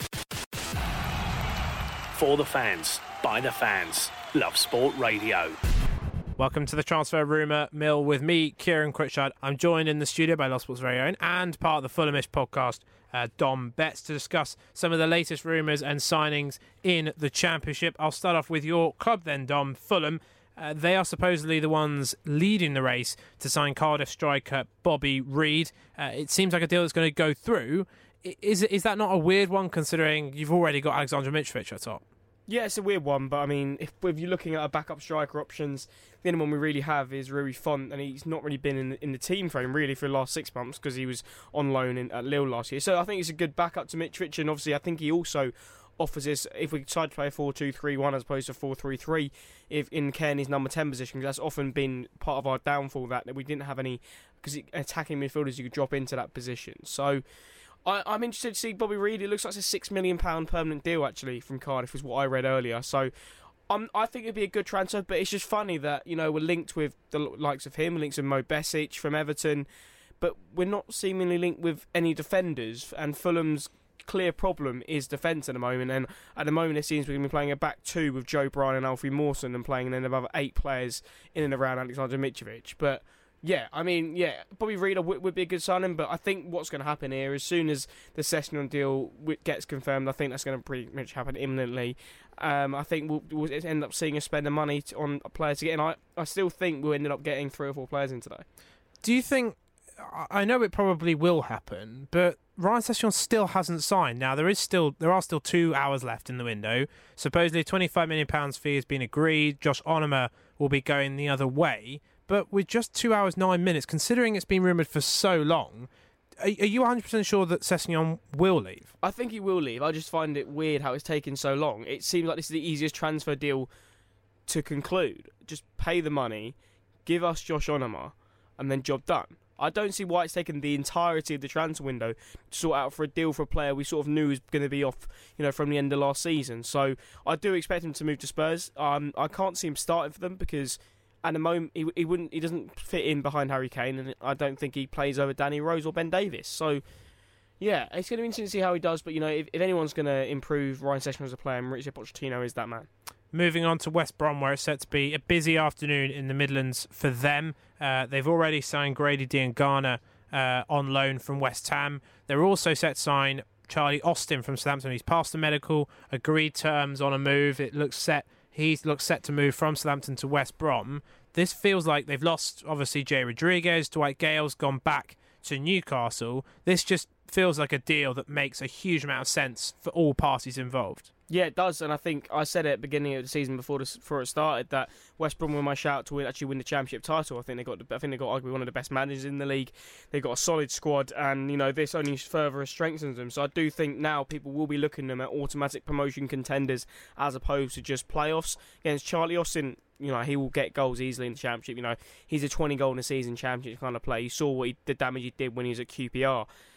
For the fans, by the fans, Love Sport Radio. Welcome to the Transfer Rumour Mill with me, Kieran Critchard. I'm joined in the studio by Love Sport's very own and part of the Fulhamish podcast, uh, Dom Betts, to discuss some of the latest rumours and signings in the Championship. I'll start off with your club then, Dom, Fulham. Uh, they are supposedly the ones leading the race to sign Cardiff striker Bobby Reid. Uh, it seems like a deal that's going to go through. Is, is that not a weird one, considering you've already got Alexander Mitrovic at top? Yeah, it's a weird one, but I mean, if, if you're looking at our backup striker options, the only one we really have is Rui Font, and he's not really been in, in the team frame really for the last six months because he was on loan in, at Lille last year. So I think it's a good backup to Mitrovic, and obviously I think he also offers us, if we decide to play a four two three one as opposed to four three three, if in Kearney's number ten position, because that's often been part of our downfall, that, that we didn't have any, because attacking midfielders you could drop into that position. So I, I'm interested to see Bobby Reid. It looks like it's a six million pounds permanent deal, actually, from Cardiff, is what I read earlier. So um, I think it'd be a good transfer, but it's just funny that, you know, we're linked with the likes of him, we're linked with Mo Besic from Everton, but we're not seemingly linked with any defenders, and Fulham's clear problem is defence at the moment, and at the moment it seems we're going to be playing a back two with Joe Bryan and Alfie Mawson and playing then above eight players in and around Alexander Mitrovic. But yeah, I mean, yeah, Bobby Reid would, would be a good signing, but I think what's going to happen here, as soon as the Sessegnon deal gets confirmed, I think that's going to pretty much happen imminently. Um, I think we'll, we'll end up seeing us spend the money to, on players to get in. I, I still think we'll end up getting three or four players in today. Do you think, I know it probably will happen, but Ryan Sessegnon still hasn't signed. Now, there is still there are still two hours left in the window. Supposedly a twenty-five million pounds fee has been agreed. Josh Onomah will be going the other way. But with just two hours, nine minutes, considering it's been rumoured for so long, are, are you one hundred percent sure that Sessegnon will leave? I think he will leave. I just find it weird how it's taken so long. It seems like this is the easiest transfer deal to conclude. Just pay the money, give us Josh Onomah, and then job done. I don't see why it's taken the entirety of the transfer window to sort out for a deal for a player we sort of knew was going to be off, you know, from the end of last season. So I do expect him to move to Spurs. Um, I can't see him starting for them because at the moment he, he wouldn't, he doesn't fit in behind Harry Kane, and I don't think he plays over Danny Rose or Ben Davies. So yeah, it's going to be interesting to see how he does. But you know, if, if anyone's going to improve Ryan Sessegnon as a player, Mauricio Pochettino is that man. Moving on to West Brom, where it's set to be a busy afternoon in the Midlands for them. Uh, they've already signed Grady Diangana uh, on loan from West Ham. They're also set to sign Charlie Austin from Southampton. He's passed the medical, agreed terms on a move. It looks set. He looks set to move from Southampton to West Brom. This feels like they've lost, obviously, Jay Rodriguez. Dwight Gale's gone back to Newcastle. This just feels like a deal that makes a huge amount of sense for all parties involved. Yeah, it does, and I think I said at the beginning of the season before this, before it started that West Brom were my shout to win, actually win the Championship title. I think they got, I think they got arguably one of the best managers in the league. They got a solid squad, and you know this only further strengthens them. So I do think now people will be looking at them at automatic promotion contenders as opposed to just playoffs. Against Charlie Austin, you know, he will get goals easily in the Championship. You know, he's a twenty goal in a season Championship kind of player. You saw what he, the damage he did when he was at Q P R.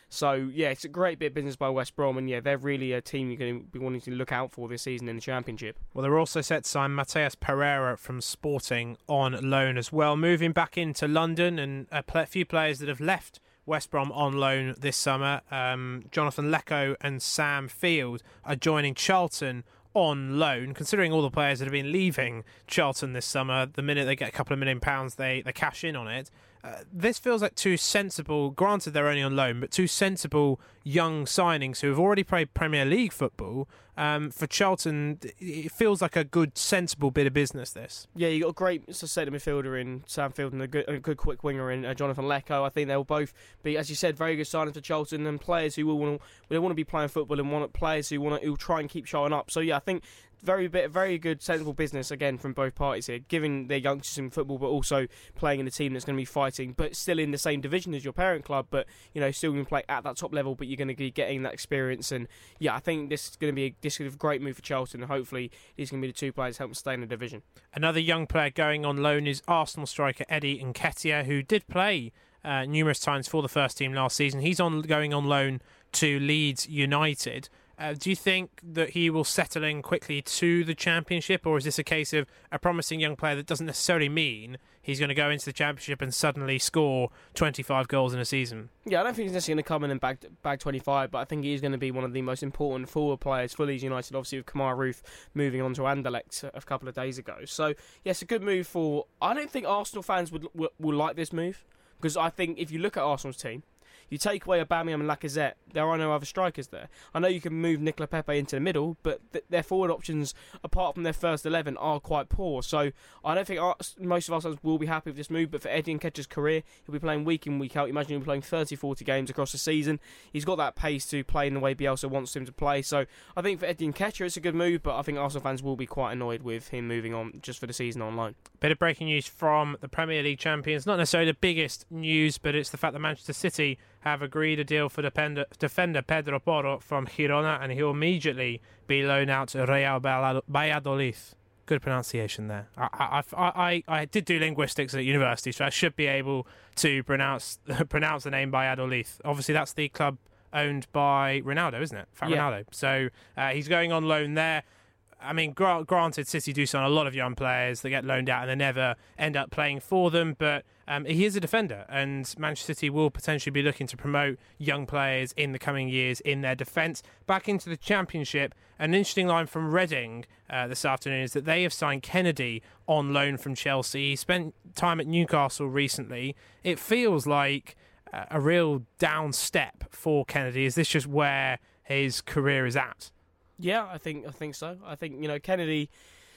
So, yeah, it's a great bit of business by West Brom, and yeah, they're really a team you're going to be wanting to look out for this season in the Championship. Well, they're also set to sign Mateus Pereira from Sporting on loan as well. Moving back into London, and a few players that have left West Brom on loan this summer. Um, Jonathan Lecco and Sam Field are joining Charlton on loan. Considering all the players that have been leaving Charlton this summer, the minute they get a couple of million pounds, they, they cash in on it. Uh, this feels like two sensible, granted they're only on loan, but two sensible young signings who have already played Premier League football. Um, for Charlton, it feels like a good, sensible bit of business, this. Yeah, you got a great centre midfielder in Sam Field and a good, a good quick winger in uh, Jonathan Lecco. I think they'll both be, as you said, very good signings for Charlton, and players who will want to, want to be playing football, and want players who want to who try and keep Charlton up. So yeah, I think very bit, very good, sensible business again from both parties here, giving their youngsters in football, but also playing in a team that's going to be fighting, but still in the same division as your parent club, but you know, still going to play at that top level, but you're going to be getting that experience. And yeah, I think this is going to be a, this is a great move for Charlton, and hopefully these are going to be the two players helping stay in the division. Another young player going on loan is Arsenal striker Eddie Nketiah, who did play uh, numerous times for the first team last season. He's on going on loan to Leeds United. Uh, do you think that he will settle in quickly to the Championship, or is this a case of a promising young player that doesn't necessarily mean he's going to go into the Championship and suddenly score twenty-five goals in a season? Yeah, I don't think he's necessarily going to come in and bag, bag twenty-five, but I think he's going to be one of the most important forward players for Leeds United, obviously with Kemar Roofe moving on to Anderlecht a couple of days ago. So, yes, a good move for... I don't think Arsenal fans would will, will like this move, because I think if you look at Arsenal's team, you take away Aubameyang and Lacazette, there are no other strikers there. I know you can move Nicola Pepe into the middle, but th- their forward options, apart from their first eleven, are quite poor. So I don't think our, most of us will be happy with this move, but for Eddie Nketiah's career, he'll be playing week in, week out. Imagine he'll be playing thirty, forty games across the season. He's got that pace to play in the way Bielsa wants him to play. So I think for Eddie Nketiah, it's a good move, but I think Arsenal fans will be quite annoyed with him moving on just for the season on loan. Bit of breaking news from the Premier League champions. Not necessarily the biggest news, but it's the fact that Manchester City have agreed a deal for defender, defender Pedro Porro from Girona, and he'll immediately be loaned out to Real Valladolid. Good pronunciation there. I, I, I, I did do linguistics at university, so I should be able to pronounce pronounce the name Valladolid. Obviously, that's the club owned by Ronaldo, isn't it? Fat Yeah. Ronaldo. So uh, he's going on loan there. I mean, gra- granted, City do sign a lot of young players that get loaned out and they never end up playing for them, but um, he is a defender, and Manchester City will potentially be looking to promote young players in the coming years in their defence. Back into the Championship, an interesting line from Reading uh, this afternoon is that they have signed Kennedy on loan from Chelsea. He spent time at Newcastle recently. It feels like uh, a real down step for Kennedy. Is this just where his career is at? Yeah, I think I think so. I think, you know, Kennedy,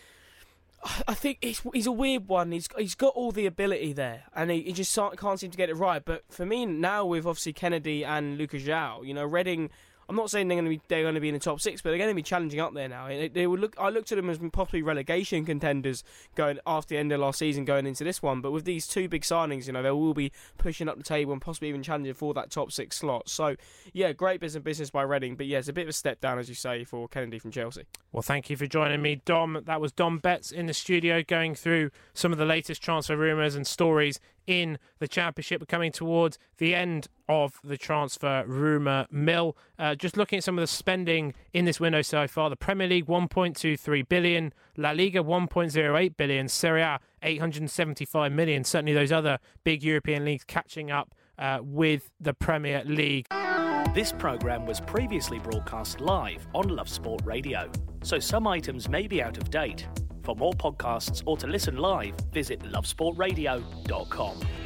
I think he's, he's a weird one. He's he's got all the ability there, and he, he just can't seem to get it right. But for me now, with obviously Kennedy and Lucas João, you know, Reading, I'm not saying they're going to be they're going to be in the top six, but they're going to be challenging up there now. They, they would look. I looked at them as possibly relegation contenders going after the end of last season, going into this one. But with these two big signings, you know, they will be pushing up the table and possibly even challenging for that top six slot. So yeah, great business business by Reading, but yeah, it's a bit of a step down, as you say, for Kennedy from Chelsea. Well, thank you for joining me, Dom. That was Dom Betts in the studio going through some of the latest transfer rumours and stories in the Championship. We're coming towards the end of the transfer rumour mill. Uh, just looking at some of the spending in this window so far, the Premier League one point two three billion, La Liga one point zero eight billion, Serie A eight hundred seventy-five million. Certainly those other big European leagues catching up uh, with the Premier League. This programme was previously broadcast live on Love Sport Radio, so some items may be out of date. For more podcasts or to listen live, visit love sport radio dot com.